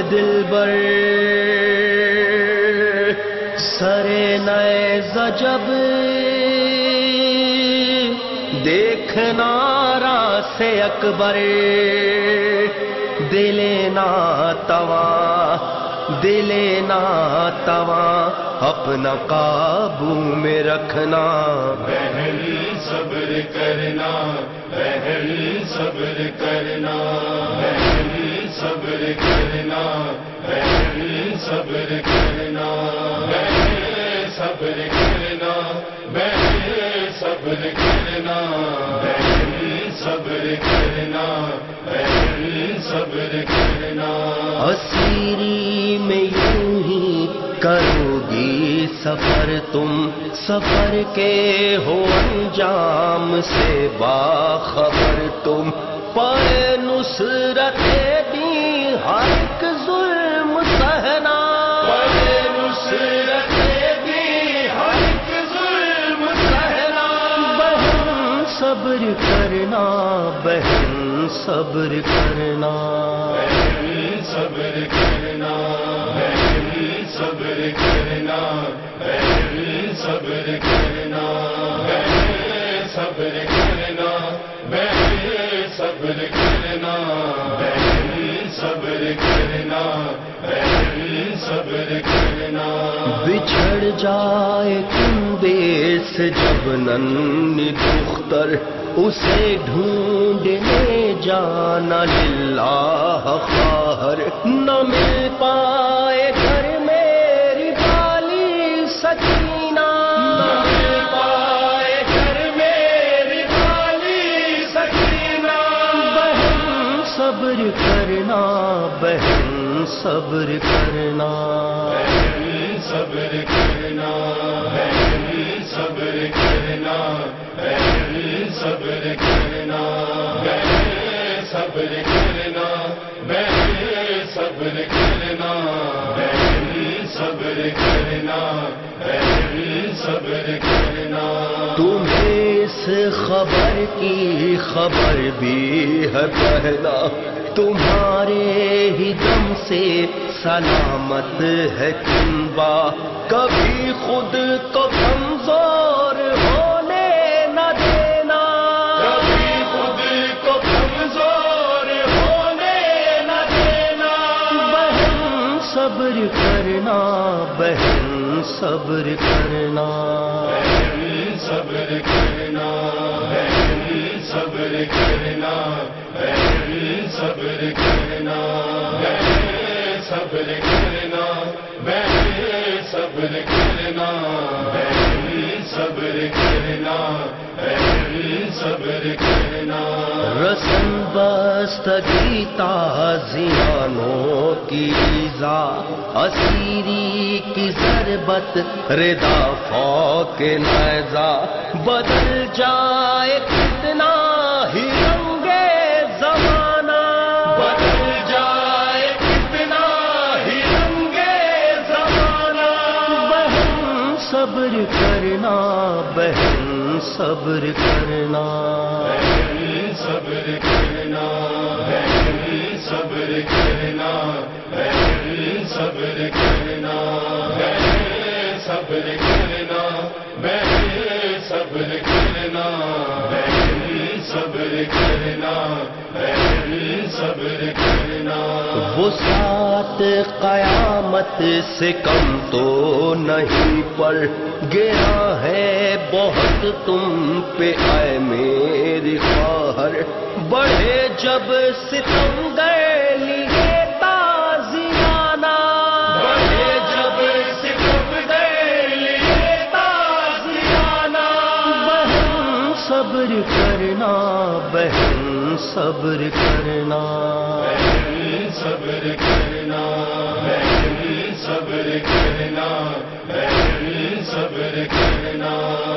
دلبر سرے نئے زجب دیکھنا راس اکبر دل ناتواں اپنا قابو میں رکھنا بہن صبر کرنا بہن صبر کرنا بہن صبر کرنا بہن صبر کرنا بہن صبر کرنا بہن صبر کرنا بہن صبر کرنا بہن صبر کرنا اسیری میں یوں ہی کرو گی سفر تم سفر کے ہو انجام سے باخبر تم پائے نصرت دی ہر ایک ظلم سہنا پائے نصرت دی ہر ایک ظلم سہنا بہن صبر کرنا بہن صبر کرنا بہن صبر کرنا بہن صبر کرنا بہن صبر کرنا بہن صبر کرنا بہن صبر کرنا بہن صبر کرنا بہن صبر کرنا بچھڑ جائے کنبے سے جب ننھی دختر اسے ڈھونڈنے جانا للہ خواہر نہ مل پائے گھر میری بالی سکینہ نہ مل پائے گھر میری بالی سکینہ بہن صبر کرنا بہن صبر کرنا بہن صبر کرنا بہن صبر کرنا بہن صبر کرنا بہن صبر کرنا بہن صبر کرنا بہن صبر کرنا بہن صبر کرنا تمہیں اس خبر کی خبر بھی ہے پہلا تمہارے ہی دم سے سلامت ہے کنبا کبھی خود کو کمزور ہونے نہ دینا کبھی خود کو کمزور ہونے نہ دینا بہن صبر کرنا بہن صبر کرنا بہن صبر کرنا بہن صبر کرنا بہن صبر کرنا بہن صبر کرنا بہن صبر کرنا بہن صبر کرنا بہن صبر کرنا رسم بستگی تازیانوں کی ایذا اسیری کی ضربت ردا فوق نیزہ بدل جائے کتنا ہی رنگے زمانہ بدل جائے کتنا ہی رنگے زمانہ بہن صبر کرنا بہن صبر کرنا بہن صبر کرنا بہن صبر کرنا بہن صبر کرنا بہن صبر کرنا بہن صبر کرنا بہن صبر کرنا بہن صبر کرنا وسعت قیامت سے کم تو نہیں پر گرا ہے بہت تم پہ اے میری خواہر بڑھے جب ستم گئے لیے تازیانہ بڑھے جب ستم گئے لیے تازیانہ بہن صبر کرنا بہن صبر کرنا بہن صبر کرنا بہن صبر کرنا بہن صبر کرنا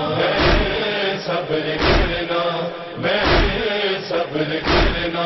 بہن صبر کرنا بہن صبر کرنا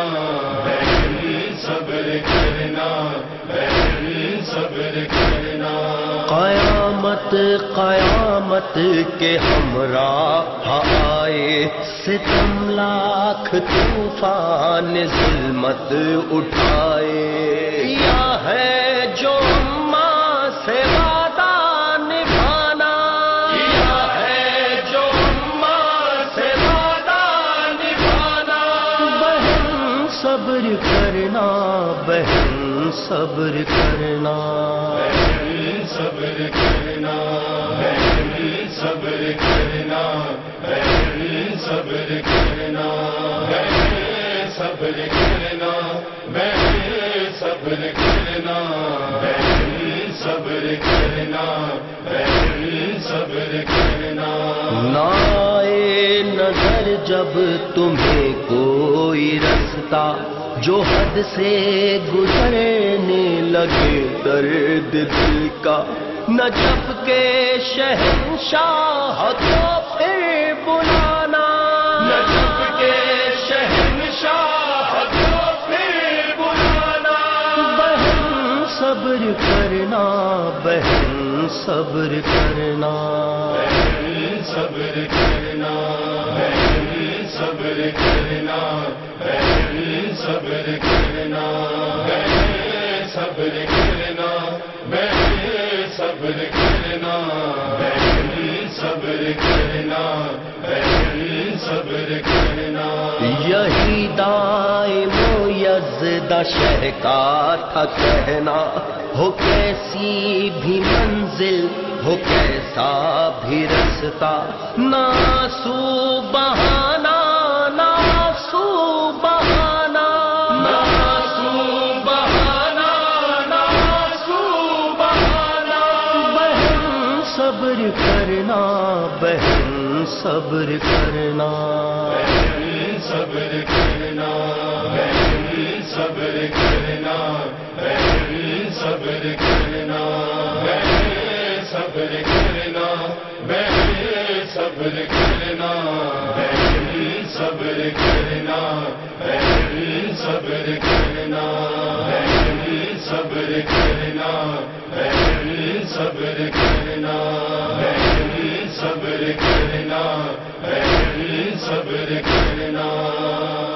بہن صبر کرنا بہن صبر کرنا قیامت قیامت کے ہمراہ آئے ستم لاکھ طوفان ظلمت اٹھائے یا ہے جو اماں سے وعدہ نبھانا، کیا ہے جو اماں سے وعدہ نبھانا، بہن صبر کرنا، بہن صبر کرنا، بہن صبر کرنا، بہن صبر کرنا، بہن صبر کرنا، بہن صبر کرنا، بہن صبر کرنا، بہن صبر کرنا، بہن صبر کرنا، نہ آئے نظر جب تمہیں کوئی رستہ جو حد سے گزرنے لگے درد دل کا، نہ جب کے شہنشاہ تو پھر بلانا، نہ جب کے شہنشاہ تو پھر بلانا، بہن صبر کرنا، بہن صبر کرنا، بہن صبر کرنا، بہن صبر کرنا، بہن صبر کرنا، بہن صبر کرنا، بہن صبر کرنا، بہن صبر کرنا، بہن صبر کرنا، یہی دائم و یزدہ شہ کا تھا کہنا، ہو کیسی بھی منزل ہو کیسا بھی رستہ، نہ سو بہانا، نہ سو بہانا، نہ سو بہانا، نہ سو بہانا، بہن صبر کرنا، بہن صبر کرنا، بہن صبر کرنا، بہن صبر کرنا، بہن صبر کرنا، بہن صبر کرنا، بہن صبر کرنا، بہن صبر کرنا، بہن صبر کرنا، بہن صبر کرنا، بہن صبر کرنا، بہن صبر کرنا، بہن صبر کرنا۔